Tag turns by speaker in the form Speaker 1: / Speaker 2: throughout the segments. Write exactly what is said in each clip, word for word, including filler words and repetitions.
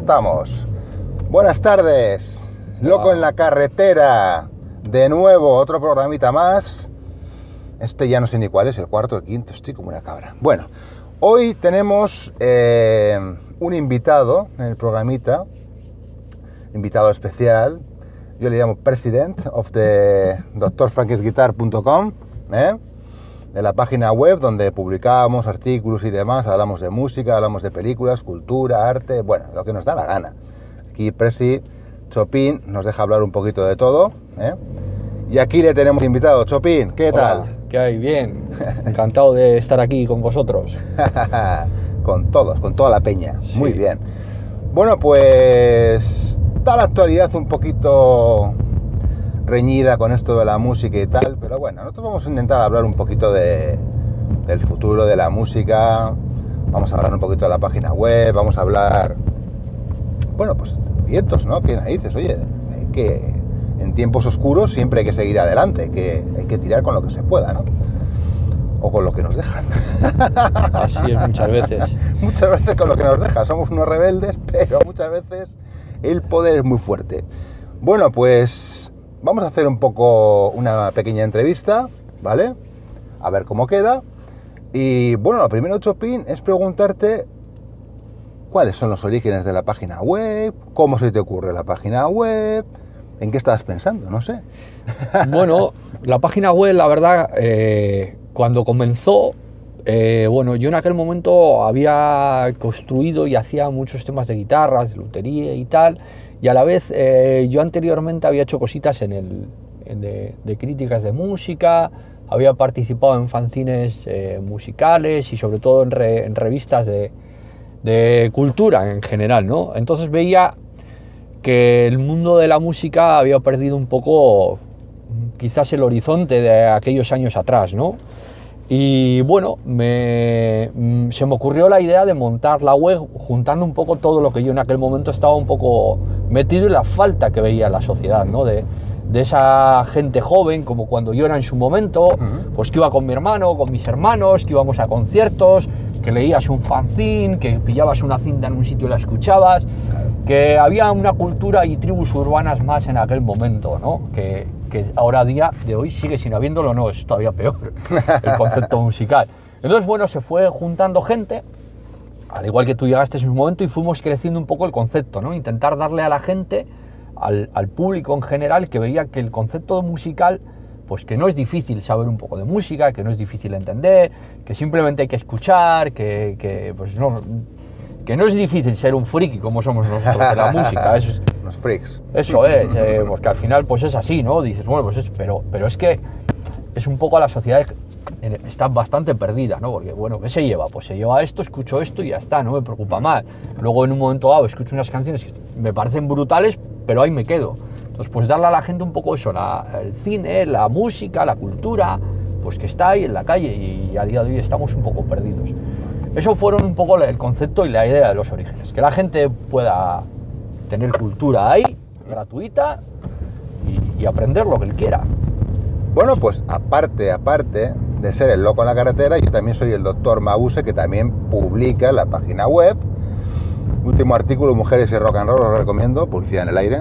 Speaker 1: estamos. Buenas tardes, Loco en la Carretera. De nuevo, otro programita más. Este ya no sé ni cuál es, el cuarto o el quinto, estoy como una cabra. Bueno, hoy tenemos eh, un invitado en el programita, invitado especial. Yo le llamo President of the doctor frankis guitar punto com, ¿eh? de la página web donde publicamos artículos y demás. Hablamos de música, hablamos de películas, cultura, arte, bueno, lo que nos da la gana. Aquí Presi Chopin nos deja hablar un poquito de todo, ¿eh? Y aquí le tenemos invitado. Chopin, ¿qué
Speaker 2: Hola,
Speaker 1: tal?
Speaker 2: ¿qué hay? Bien, encantado de estar aquí con vosotros.
Speaker 1: Con todos, con toda la peña,
Speaker 2: Sí.
Speaker 1: Muy bien. Bueno, pues está la actualidad un poquito reñida con esto de la música y tal, pero bueno, nosotros vamos a intentar hablar un poquito de, del futuro de la música, vamos a hablar un poquito de la página web, vamos a hablar, bueno, pues de proyectos, ¿no? ¿Qué narices? Oye, hay que, en tiempos oscuros siempre hay que seguir adelante, que hay que tirar con lo que se pueda, ¿no? O con lo que nos dejan.
Speaker 2: Así es muchas veces.
Speaker 1: Muchas veces con lo que nos deja. Somos unos rebeldes, pero muchas veces el poder es muy fuerte. Bueno, pues vamos a hacer un poco una pequeña entrevista, ¿vale? A ver cómo queda. Y bueno, lo primero, Chopin, es preguntarte cuáles son los orígenes de la página web, cómo se te ocurre la página web, en qué estabas pensando, no sé.
Speaker 2: Bueno, la página web, la verdad, eh, cuando comenzó, eh, bueno, yo en aquel momento había construido y hacía muchos temas de guitarras, de lutería y tal, y a la vez eh, yo anteriormente había hecho cositas en el, en de, de críticas de música, había participado en fanzines eh, musicales y sobre todo en, re, en revistas de, de cultura en general, ¿no? Entonces veía que el mundo de la música había perdido un poco quizás el horizonte de aquellos años atrás, ¿no? Y bueno, me, se me ocurrió la idea de montar la web juntando un poco todo lo que yo en aquel momento estaba un poco metido y la falta que veía en la sociedad, ¿no? De, de esa gente joven, como cuando yo era en su momento, uh-huh. pues que iba con mi hermano, con mis hermanos, que íbamos a conciertos, que leías un fanzine, que pillabas una cinta en un sitio y la escuchabas, que había una cultura y tribus urbanas más en aquel momento, ¿no? Que, que ahora a día de hoy sigue sin habiéndolo, no, es todavía peor el concepto musical. Entonces, bueno, se fue juntando gente, al igual que tú llegaste en un momento, y fuimos creciendo un poco el concepto, ¿no? Intentar darle a la gente, al, al público en general, que veía que el concepto musical, pues que no es difícil saber un poco de música, que no es difícil entender, que simplemente hay que escuchar, que, que pues no... que no es difícil ser un friki como somos nosotros de la música, eso es,
Speaker 1: los freaks.
Speaker 2: Eso es, eh, porque al final pues es así, ¿no? Dices, bueno, pues es, pero, pero es que es un poco la sociedad está bastante perdida, ¿no? Porque, bueno, ¿qué se lleva? Pues se lleva esto, escucho esto y ya está, no me preocupa más. Luego en un momento dado escucho unas canciones que me parecen brutales, pero ahí me quedo. Entonces, pues darle a la gente un poco eso, la, el cine, la música, la cultura, pues que está ahí en la calle y a día de hoy estamos un poco perdidos. Eso fueron un poco el concepto y la idea de los orígenes, que la gente pueda tener cultura ahí, gratuita, y, y aprender lo que él quiera.
Speaker 1: Bueno, pues aparte, aparte de ser el loco en la carretera, yo también soy el doctor Mabuse, que también publica en la página web. Último artículo, Mujeres y Rock and Roll, os recomiendo, publicidad en el aire.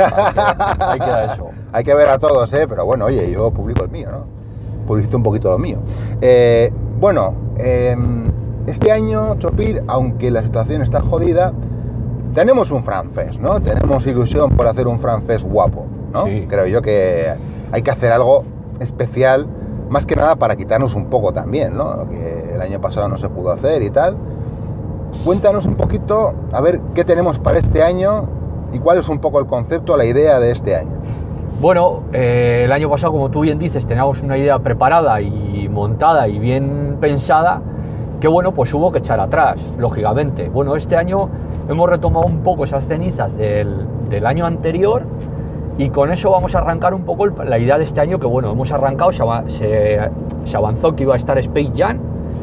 Speaker 2: Ahí queda eso.
Speaker 1: Hay que ver a todos, ¿eh? Pero bueno, oye, yo publico el mío, ¿no? Publicito un poquito lo mío. Eh, bueno, eh, este año, Chopin, aunque la situación está jodida, tenemos un FranFest, ¿no? Tenemos ilusión por hacer un FranFest guapo, ¿no?
Speaker 2: Sí.
Speaker 1: Creo yo que hay que hacer algo especial, más que nada para quitarnos un poco también, ¿no? Lo que el año pasado no se pudo hacer y tal. Cuéntanos un poquito, a ver qué tenemos para este año y cuál es un poco el concepto, la idea de este año.
Speaker 2: Bueno, eh, el año pasado, como tú bien dices, teníamos una idea preparada y montada y bien pensada, que bueno, pues hubo que echar atrás, lógicamente. Bueno, este año hemos retomado un poco esas cenizas del, del año anterior y con eso vamos a arrancar un poco el, la idea de este año, que bueno, hemos arrancado, se, se, se avanzó que iba a estar Space Jam,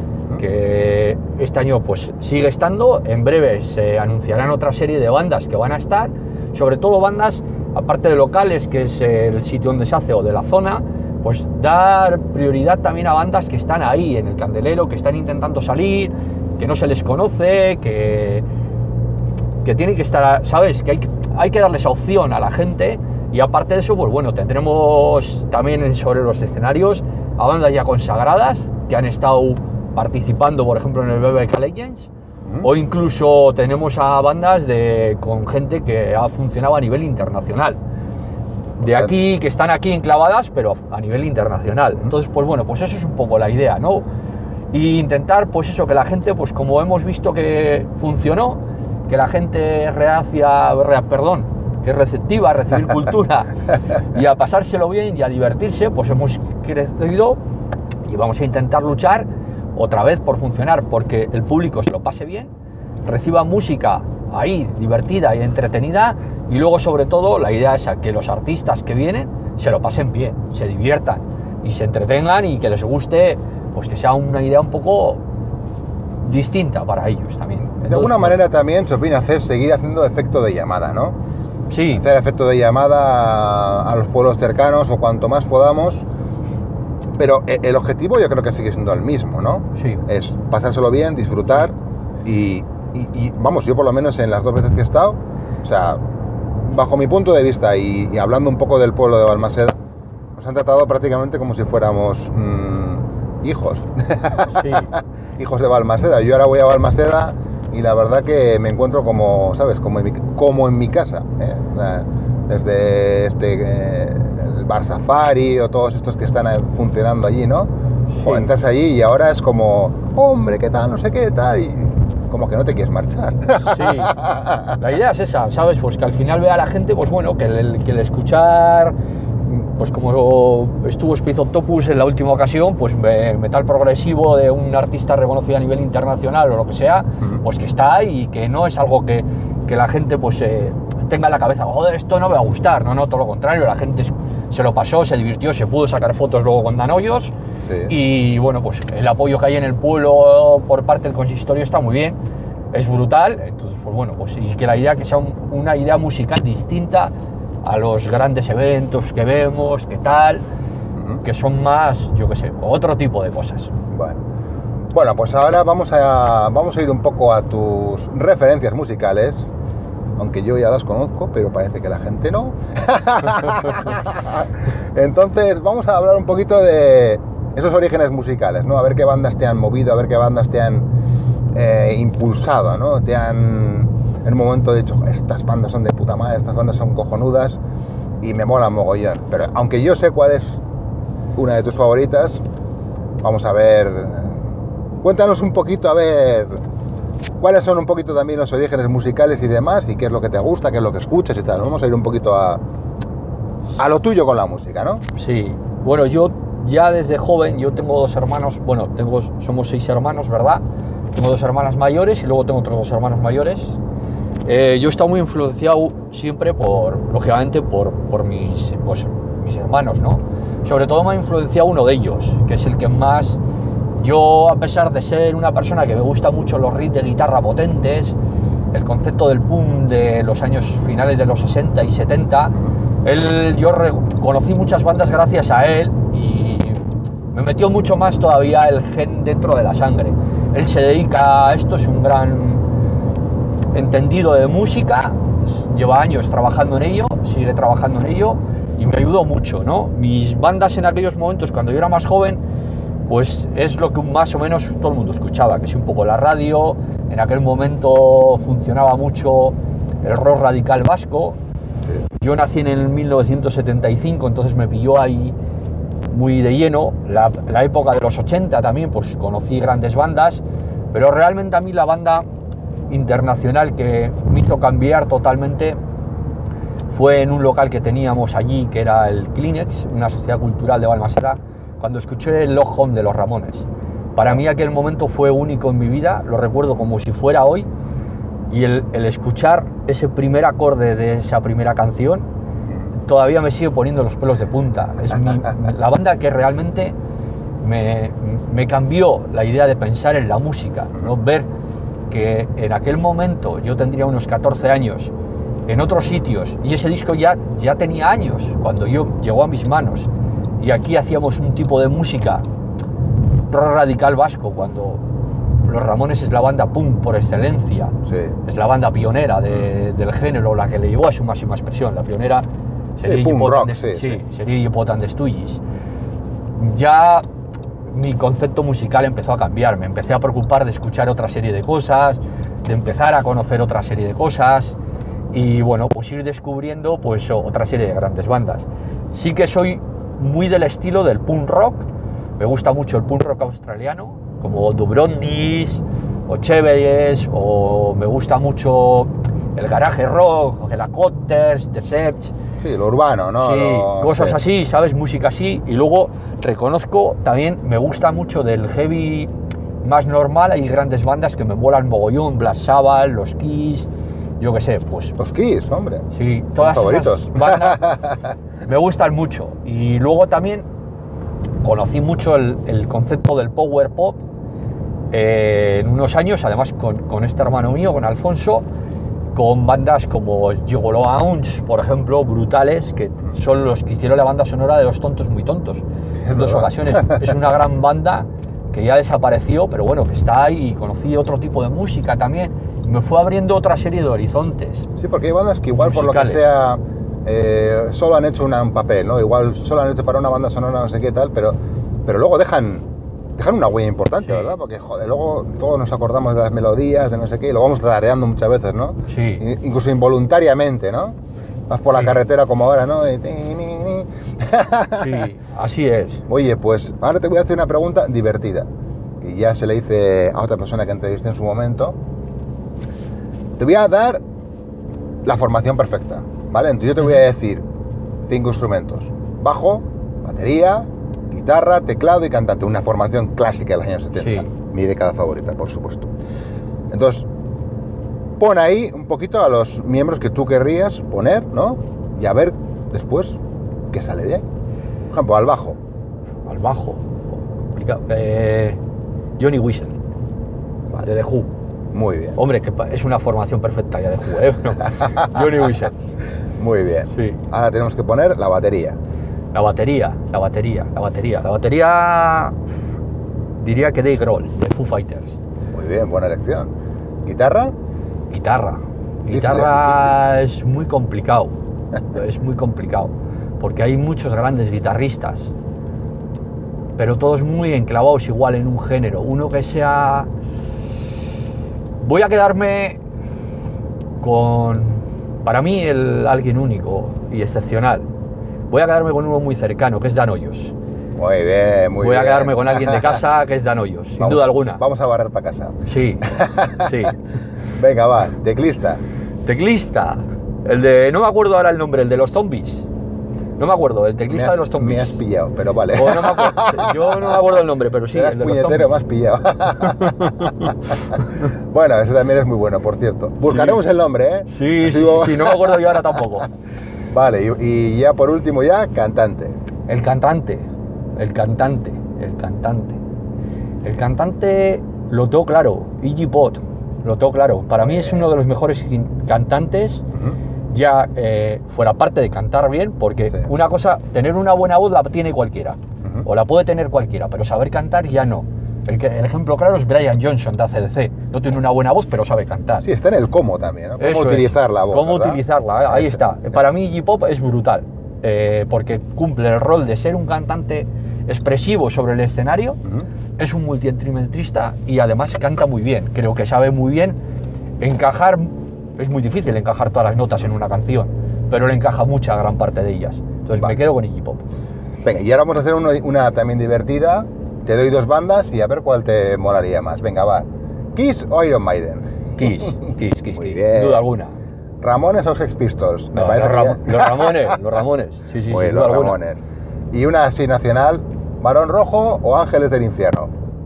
Speaker 2: que este año pues sigue estando. En breve se anunciarán otra serie de bandas que van a estar, sobre todo bandas, aparte de locales, que es el sitio donde se hace, o de la zona, pues dar prioridad también a bandas que están ahí en el candelero, que están intentando salir, que no se les conoce, que, que tiene que estar, ¿sabes? Que hay, hay que darle esa opción a la gente. Y aparte de eso, pues bueno, tendremos también sobre los escenarios a bandas ya consagradas que han estado participando, por ejemplo, en el B B K Legends, ¿Mm? o incluso tenemos a bandas de, con gente que ha funcionado a nivel internacional. De aquí, que están aquí enclavadas, pero a nivel internacional. Entonces, pues bueno, pues eso es un poco la idea, ¿no? Y intentar, pues eso, que la gente, pues como hemos visto que funcionó, que la gente reacia, rea, perdón, que es receptiva a recibir cultura y a pasárselo bien y a divertirse, pues hemos crecido y vamos a intentar luchar otra vez por funcionar, porque el público se lo pase bien, reciba música ahí divertida y entretenida, y luego sobre todo la idea es que los artistas que vienen se lo pasen bien, se diviertan y se entretengan y que les guste, pues que sea una idea un poco distinta para ellos también.
Speaker 1: Entonces, de alguna manera también se opina hacer, seguir haciendo efecto de llamada, ¿no?
Speaker 2: Sí.
Speaker 1: Hacer efecto de llamada a, a los pueblos cercanos o cuanto más podamos, pero el objetivo yo creo que sigue siendo el mismo, ¿no?
Speaker 2: Sí.
Speaker 1: Es pasárselo bien, disfrutar y, y, y vamos, yo por lo menos en las dos veces que he estado, o sea, bajo mi punto de vista y, y hablando un poco del pueblo de Balmaseda, nos han tratado prácticamente como si fuéramos mmm, hijos,
Speaker 2: sí.
Speaker 1: hijos de Balmaseda. Yo ahora voy a Balmaseda y la verdad que me encuentro como, ¿sabes? Como en mi, como en mi casa, ¿eh? O sea, desde este, eh, el Bar Safari o todos estos que están funcionando allí, ¿no? Sí. O entras allí y ahora es como, hombre, ¿qué tal? No sé qué tal, y como que no te quieres marchar.
Speaker 2: Sí, la idea es esa, ¿sabes? Pues que al final vea a la gente, pues bueno, que el, que el escuchar, pues como estuvo Space Octopus en la última ocasión, pues metal progresivo de un artista reconocido a nivel internacional o lo que sea, pues que está ahí y que no es algo que, que la gente pues eh, tenga en la cabeza, joder, esto no me va a gustar, no, no, todo lo contrario, la gente se lo pasó, se divirtió, se pudo sacar fotos luego con Danhoyos. Sí. Y bueno, pues el apoyo que hay en el pueblo por parte del consistorio está muy bien, es brutal, entonces pues bueno, pues y que la idea que sea un, una idea musical distinta a los grandes eventos que vemos, que tal, uh-huh. que son más, yo qué sé, otro tipo de cosas.
Speaker 1: Bueno, bueno, pues ahora vamos a, vamos a ir un poco a tus referencias musicales, aunque yo ya las conozco, pero parece que la gente no. Entonces vamos a hablar un poquito de esos orígenes musicales, ¿no? A ver qué bandas te han movido, a ver qué bandas te han eh, impulsado, ¿no? Te han en un momento dicho, estas bandas son de puta madre, estas bandas son cojonudas y me mola mogollón. Pero aunque yo sé cuál es una de tus favoritas, vamos a ver, cuéntanos un poquito, a ver, cuáles son un poquito también los orígenes musicales y demás, y qué es lo que te gusta, qué es lo que escuchas y tal. Vamos a ir un poquito a, a lo tuyo con la música, ¿no?
Speaker 2: Sí, bueno, yo ya desde joven, yo tengo dos hermanos, bueno, tengo, somos seis hermanos, ¿verdad? Tengo dos hermanas mayores y luego tengo otros dos hermanos mayores. Eh, yo he estado muy influenciado siempre por, lógicamente, por, por mis, pues, mis hermanos, ¿no? Sobre todo me ha influenciado uno de ellos, que es el que más... Yo, a pesar de ser una persona que me gusta mucho los riffs de guitarra potentes, el concepto del punk de los años finales de los sesenta y setenta, él, yo conocí muchas bandas gracias a él y me metió mucho más todavía el gen dentro de la sangre. Él se dedica a esto, es un gran entendido de música, lleva años trabajando en ello, sigue trabajando en ello y me ayudó mucho, ¿no? Mis bandas en aquellos momentos, cuando yo era más joven, pues es lo que más o menos todo el mundo escuchaba, que es un poco la radio. En aquel momento funcionaba mucho el rock radical vasco. Sí. Yo nací en el mil novecientos setenta y cinco, entonces me pilló ahí muy de lleno. La, la época de los ochenta también, pues conocí grandes bandas, pero realmente a mí la banda internacional que me hizo cambiar totalmente fue en un local que teníamos allí, que era el Kleenex, una sociedad cultural de Balmaseda, cuando escuché el Love Home de los Ramones. Para mí aquel momento fue único en mi vida, lo recuerdo como si fuera hoy, y el, el escuchar ese primer acorde de esa primera canción todavía me sigue poniendo los pelos de punta. Es mi, la banda que realmente me, me cambió la idea de pensar en la música, ¿no? Ver que en aquel momento yo tendría unos catorce años en otros sitios y ese disco ya, ya tenía años cuando yo llegó a mis manos, y aquí hacíamos un tipo de música rock radical vasco cuando Los Ramones es la banda punk por excelencia.
Speaker 1: Sí.
Speaker 2: Es la banda pionera de, del género, la que le llevó a su máxima expresión. La pionera sería
Speaker 1: Sí, punk
Speaker 2: Iggy Pop
Speaker 1: rock,
Speaker 2: and the-
Speaker 1: sí,
Speaker 2: sí,
Speaker 1: sí.
Speaker 2: sería Iggy Pop and the Stooges. Ya mi concepto musical empezó a cambiar. Me empecé a preocupar de escuchar otra serie de cosas, de empezar a conocer otra serie de cosas y bueno, pues ir descubriendo pues otra serie de grandes bandas. Sí que soy muy del estilo del punk rock. Me gusta mucho el punk rock australiano, como Dubrondis o Chevelles, o me gusta mucho el garage rock, o Helicopters, The Sept.
Speaker 1: Sí, lo urbano, ¿no?
Speaker 2: Sí,
Speaker 1: Lo-
Speaker 2: cosas
Speaker 1: sí.
Speaker 2: así, ¿sabes? Música así. Y luego reconozco también, me gusta mucho del heavy más normal. Hay grandes bandas que me molan mogollón, Black Sabbath, los Kiss, yo qué sé, pues
Speaker 1: Los Kiss, hombre.
Speaker 2: sí, todas
Speaker 1: favoritos.
Speaker 2: esas bandas me gustan mucho. Y luego también conocí mucho el, el concepto del power pop eh, en unos años, además con, con este hermano mío, con Alfonso, con bandas como Gigolo Ounce, por ejemplo, brutales, que son los que hicieron la banda sonora de Los Tontos Muy Tontos. En dos
Speaker 1: verdad.
Speaker 2: ocasiones. Es una gran banda que ya desapareció, pero bueno, que está ahí, y conocí otro tipo de música también. Y me fue abriendo otra serie de horizontes.
Speaker 1: Sí, porque hay bandas que igual por lo que
Speaker 2: Musicales.
Speaker 1: sea eh, solo han hecho una- un papel, ¿no? Igual solo han hecho para una banda sonora no sé qué tal, pero, pero luego dejan, dejan una huella importante,
Speaker 2: Sí.
Speaker 1: ¿verdad? Porque, joder, luego todos nos acordamos de las melodías, de no sé qué, y lo vamos tarareando muchas veces, ¿no?
Speaker 2: Sí.
Speaker 1: I- Incluso involuntariamente, ¿no? Vas por la
Speaker 2: Sí.
Speaker 1: carretera como ahora, ¿no? Y ti, ni, ni.
Speaker 2: Sí, así es.
Speaker 1: Oye, pues ahora te voy a hacer una pregunta divertida, que ya se le hice a otra persona que entrevisté en su momento. Te voy a dar la formación perfecta, ¿vale? Entonces yo te voy a decir cinco instrumentos: bajo, batería, guitarra, teclado y cantante. Una formación clásica de los años setenta.
Speaker 2: Sí.
Speaker 1: Mi década favorita, por supuesto. Entonces, pon ahí un poquito a los miembros que tú querrías poner, ¿no? Y a ver después qué sale de ahí. Por ejemplo, al bajo.
Speaker 2: Al bajo. Complicado. Eh, Johnny Whistle, de The Who.
Speaker 1: Muy bien.
Speaker 2: Hombre, que pa- es una formación perfecta ya de Who, ¿eh? No. Johnny Whistle.
Speaker 1: Muy bien.
Speaker 2: Sí.
Speaker 1: Ahora tenemos que poner la batería.
Speaker 2: La batería, la batería, la batería. La batería, diría que Dave Grohl, de Foo Fighters.
Speaker 1: Muy bien, buena elección. Guitarra.
Speaker 2: Guitarra.
Speaker 1: Difícil,
Speaker 2: Guitarra es muy complicado. Es muy complicado. Porque hay muchos grandes guitarristas. Pero todos muy enclavados igual en un género. Uno que sea... Voy a quedarme con... Para mí, el alguien único y excepcional. Voy a quedarme con uno muy cercano, que es Dan Hoyos.
Speaker 1: Muy bien, muy
Speaker 2: Voy
Speaker 1: bien.
Speaker 2: a quedarme con alguien de casa, que es Dan Hoyos, sin
Speaker 1: Vamos-
Speaker 2: duda alguna.
Speaker 1: Vamos a barrer para casa.
Speaker 2: Sí, sí.
Speaker 1: Venga, va, teclista.
Speaker 2: Teclista. El de... No me acuerdo ahora el nombre, el de los zombies. No me acuerdo, el
Speaker 1: Me
Speaker 2: teclista
Speaker 1: has,
Speaker 2: de los zombies.
Speaker 1: me has pillado, pero vale.
Speaker 2: O no me acuerdo. Yo no me acuerdo el nombre, pero sí,
Speaker 1: Eras
Speaker 2: el de los
Speaker 1: puñetero, me
Speaker 2: zombies.
Speaker 1: has pillado. Bueno, ese también es muy bueno, por cierto. Buscaremos
Speaker 2: Sí.
Speaker 1: el nombre, ¿eh?
Speaker 2: Sí,
Speaker 1: Así
Speaker 2: sí, sí,
Speaker 1: como-
Speaker 2: sí, no me acuerdo yo ahora tampoco.
Speaker 1: Vale, y, y ya por último ya, cantante.
Speaker 2: El cantante, el cantante, el cantante. El cantante lo tengo claro, Iggy Pop, lo tengo claro. Para mí es uno de los mejores quin- cantantes,
Speaker 1: Ujú.
Speaker 2: ya eh, fuera parte de cantar bien, porque
Speaker 1: Sí.
Speaker 2: una cosa, tener una buena voz la tiene cualquiera,
Speaker 1: Ujú.
Speaker 2: o la puede tener cualquiera, pero saber cantar ya no. El, que- el ejemplo claro es Brian Johnson de A C D C. No tiene una buena voz, pero sabe cantar.
Speaker 1: Sí, está en el cómo también, ¿no? Cómo
Speaker 2: Eso es.
Speaker 1: utilizar la voz.
Speaker 2: Cómo
Speaker 1: ¿verdad?
Speaker 2: utilizarla, eh, ahí
Speaker 1: Eso,
Speaker 2: está.
Speaker 1: eso.
Speaker 2: Para mí Iggy Pop es brutal, eh, porque cumple el rol de ser un cantante expresivo sobre el escenario,
Speaker 1: Ujú.
Speaker 2: es un multiinstrumentista y además canta muy bien. Creo que sabe muy bien encajar, es muy difícil encajar todas las notas en una canción, pero le encaja mucha gran parte de ellas. Entonces
Speaker 1: Vale.
Speaker 2: me quedo con Iggy Pop.
Speaker 1: Venga, y ahora vamos a hacer uno- una también divertida. Te doy dos bandas y a ver cuál te molaría más. Venga, va. ¿Kiss o Iron Maiden?
Speaker 2: Kiss, Kiss, Kiss,
Speaker 1: Muy
Speaker 2: Kiss,
Speaker 1: bien.
Speaker 2: sin duda alguna.
Speaker 1: ¿Ramones o Sex Pistols? Me
Speaker 2: No,
Speaker 1: parece
Speaker 2: los,
Speaker 1: que ya-
Speaker 2: Ram- los Ramones, los Ramones, sí, sí,
Speaker 1: Muy
Speaker 2: sin
Speaker 1: bien,
Speaker 2: duda
Speaker 1: los
Speaker 2: alguna.
Speaker 1: Ramones. Y una así nacional, ¿Barón Rojo o Ángeles del Infierno?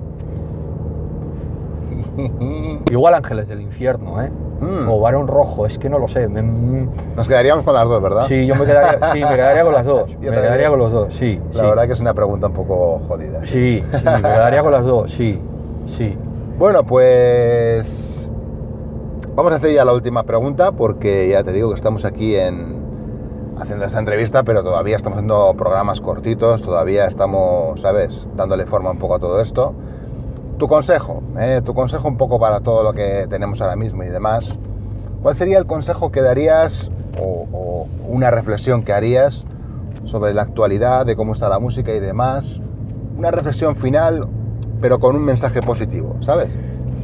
Speaker 2: Igual Ángeles del Infierno, ¿eh?
Speaker 1: Mm.
Speaker 2: O Barón Rojo, es que no lo sé. me- mm,
Speaker 1: Nos quedaríamos con las dos, ¿verdad?
Speaker 2: Sí, yo me quedaría, sí, me quedaría con las dos.
Speaker 1: Yo
Speaker 2: me
Speaker 1: también.
Speaker 2: quedaría con los dos, sí.
Speaker 1: La
Speaker 2: sí.
Speaker 1: verdad que es una pregunta un poco jodida.
Speaker 2: Sí, sí, me quedaría con las dos, sí, sí.
Speaker 1: Bueno, pues vamos a hacer ya la última pregunta porque ya te digo que estamos aquí en haciendo esta entrevista, pero todavía estamos haciendo programas cortitos, todavía estamos, ¿sabes?, dándole forma un poco a todo esto. tu consejo, eh, tu consejo un poco para todo lo que tenemos ahora mismo y demás. ¿Cuál sería el consejo que darías o, o una reflexión que harías sobre la actualidad, de cómo está la música y demás? Una reflexión final, pero con un mensaje positivo, ¿sabes?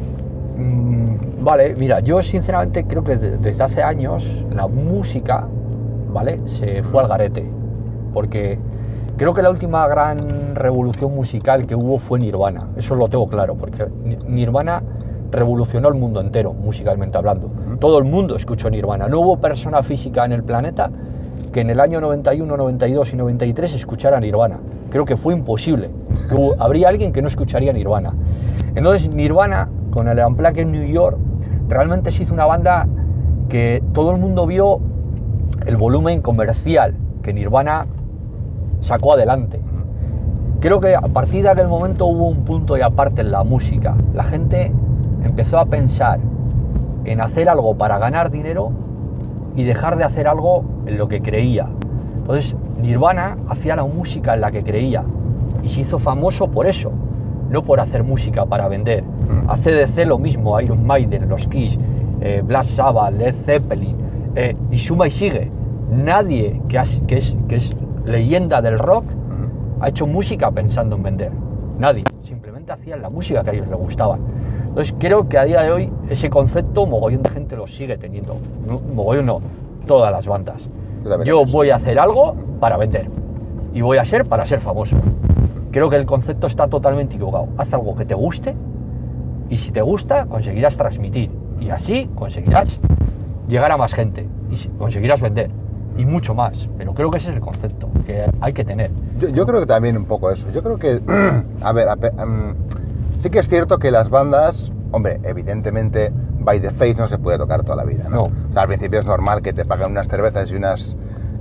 Speaker 2: Mm, vale, mira, yo sinceramente creo que desde, desde hace años la música, ¿vale?, se fue al garete. Porque creo que la última gran revolución musical que hubo fue Nirvana. Eso lo tengo claro, porque Nirvana revolucionó el mundo entero, musicalmente hablando. Uh-huh. Todo el mundo escuchó Nirvana. No hubo persona física en el planeta que en el año noventa y uno, noventa y dos y noventa y tres escuchara Nirvana. Creo que fue imposible. Hubo, habría alguien que no escucharía Nirvana. Entonces Nirvana, con el Unplugged en New York, realmente se hizo una banda que todo el mundo vio el volumen comercial que Nirvana sacó adelante. Creo que a partir de aquel momento hubo un punto y aparte en la música. La gente empezó a pensar en hacer algo para ganar dinero y dejar de hacer algo en lo que creía. Entonces Nirvana hacía la música en la que creía y se hizo famoso por eso, no por hacer música para vender. A C D C lo mismo, Iron Maiden, los Kiss, eh, Black Sabbath, Led Zeppelin, eh, y suma y sigue. Nadie que, has, que, es, que es leyenda del rock ha hecho música pensando en vender. Nadie. Simplemente hacían la música que a ellos les gustaba. Entonces creo que a día de hoy ese concepto mogollón de gente lo sigue teniendo. No, mogollón no, todas las bandas. Yo voy a hacer algo para vender y voy a ser para ser famoso. Creo que el concepto está totalmente equivocado. Haz algo que te guste y si te gusta conseguirás transmitir y así conseguirás llegar a más gente y conseguirás vender. Y mucho más, pero creo que ese es el concepto que hay que tener.
Speaker 1: Yo, yo creo que también un poco eso. Yo creo que, a ver, a, um, sí que es cierto que las bandas, hombre, evidentemente, by the face no se puede tocar toda la vida, ¿no?
Speaker 2: No.
Speaker 1: O sea, al principio es normal que te paguen unas cervezas y unas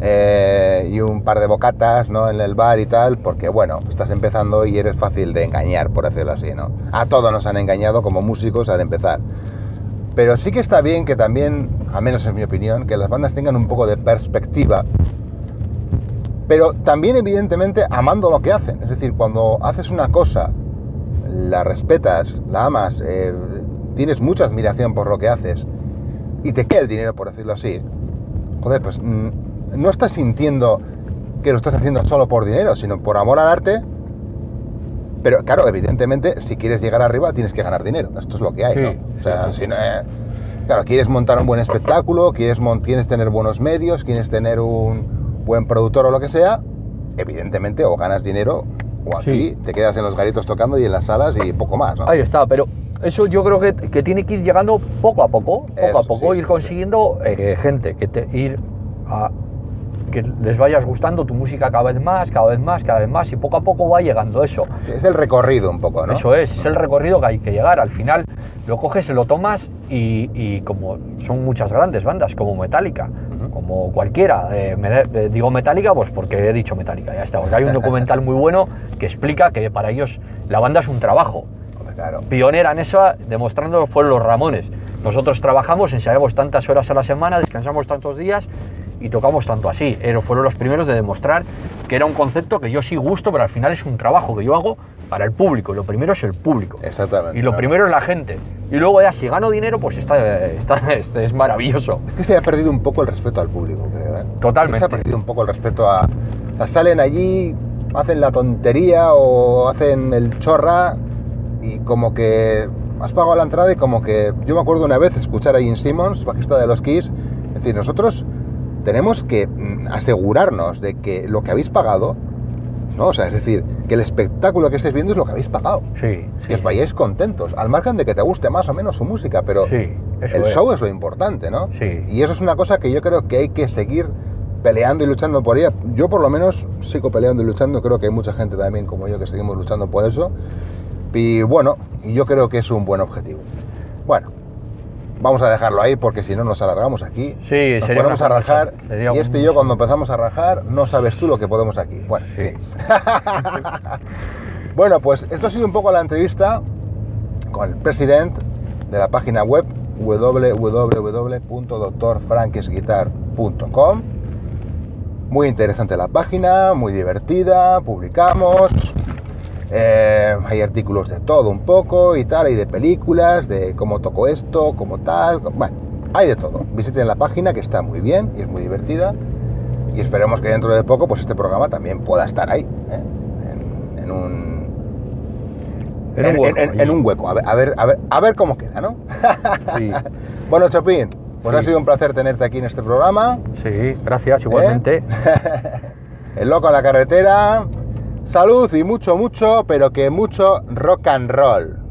Speaker 1: eh, y un par de bocatas, ¿no?, en el bar y tal, porque, bueno, estás empezando y eres fácil de engañar, por decirlo así, ¿no? A todos nos han engañado como músicos al empezar. Pero sí que está bien que también, al menos en mi opinión, que las bandas tengan un poco de perspectiva, pero también evidentemente amando lo que hacen. Es decir, cuando haces una cosa, la respetas, la amas, eh, tienes mucha admiración por lo que haces y te queda el dinero, por decirlo así, joder, pues mmm, no estás sintiendo que lo estás haciendo solo por dinero, sino por amor al arte. Pero claro, evidentemente, si quieres llegar arriba, tienes que ganar dinero. Esto es lo que hay, sí, ¿no? O sea, sí, sí. Si no, eh, claro, quieres montar un buen espectáculo, quieres, quieres tener buenos medios, quieres tener un buen productor o lo que sea, evidentemente, o ganas dinero, o aquí sí. te quedas en los garitos tocando y en las salas y poco más, ¿no?
Speaker 2: Ahí está, pero eso yo creo que, que tiene que ir llegando poco a poco, poco eso, a poco, sí, ir sí, consiguiendo sí. Eh, gente, que te, ir a... que les vayas gustando tu música cada vez más, cada vez más, cada vez más, y poco a poco va llegando eso.
Speaker 1: Es el recorrido un poco, ¿no?
Speaker 2: Eso es, es el recorrido que hay que llegar. Al final lo coges, lo tomas y, y como son muchas grandes bandas, como Metallica, uh-huh. como cualquiera, eh, me, eh, digo Metallica pues porque he dicho Metallica, ya está, porque hay un documental muy bueno que explica que para ellos la banda es un trabajo.
Speaker 1: Claro.
Speaker 2: Pionera en eso, demostrándolo, fueron los Ramones. Nosotros trabajamos, ensayamos tantas horas a la semana, descansamos tantos días y tocamos tanto así. Pero fueron los primeros de demostrar que era un concepto que yo sí gusto, pero al final es un trabajo que yo hago para el público. Lo primero es el público.
Speaker 1: Exactamente.
Speaker 2: Y lo claro. primero es la gente. Y luego ya si gano dinero, pues está, está, está, es maravilloso.
Speaker 1: Es que se ha perdido un poco el respeto al público, creo. ¿eh?
Speaker 2: Totalmente.
Speaker 1: Se ha perdido un poco el respeto a... O sea, salen allí, hacen la tontería o hacen el chorra y como que has pagado la entrada y como que... Yo me acuerdo una vez escuchar a Gene Simmons, bajista de los Kiss, decir, nosotros tenemos que asegurarnos de que lo que habéis pagado, ¿no? O sea, es decir, que el espectáculo que estáis viendo es lo que habéis pagado.
Speaker 2: Sí, sí.
Speaker 1: Que os vayáis contentos, al margen de que te guste más o menos su música, pero
Speaker 2: sí,
Speaker 1: el
Speaker 2: es.
Speaker 1: show es lo importante, ¿no?
Speaker 2: Sí.
Speaker 1: Y eso es una cosa que yo creo que hay que seguir peleando y luchando por ella. Yo por lo menos sigo peleando y luchando, creo que hay mucha gente también como yo que seguimos luchando por eso. Y bueno, y yo creo que es un buen objetivo. Bueno, vamos a dejarlo ahí porque si no nos alargamos aquí.
Speaker 2: Sí,
Speaker 1: nos ponemos a rajar
Speaker 2: sería
Speaker 1: y este y yo cuando empezamos a rajar no sabes tú lo que podemos aquí. Bueno,
Speaker 2: sí.
Speaker 1: Bueno, pues esto ha sido un poco la entrevista con el presidente de la página web w w w punto doctor frankes guitar punto com. Muy interesante la página, muy divertida, publicamos Eh, hay artículos de todo un poco y tal, y de películas, de cómo tocó esto, cómo tal, bueno, hay de todo. Visiten la página, que está muy bien y es muy divertida, y esperemos que dentro de poco pues este programa también pueda estar ahí, ¿eh? en, en un
Speaker 2: en,
Speaker 1: en,
Speaker 2: un hueco,
Speaker 1: en, en un hueco, a ver, a ver, a ver, a ver cómo queda, ¿no?
Speaker 2: Sí.
Speaker 1: Bueno, Chopin, pues
Speaker 2: Sí.
Speaker 1: ha sido un placer tenerte aquí en este programa.
Speaker 2: Sí, gracias, igualmente.
Speaker 1: ¿Eh? El loco en la carretera. Salud y mucho, mucho, pero que mucho rock and roll.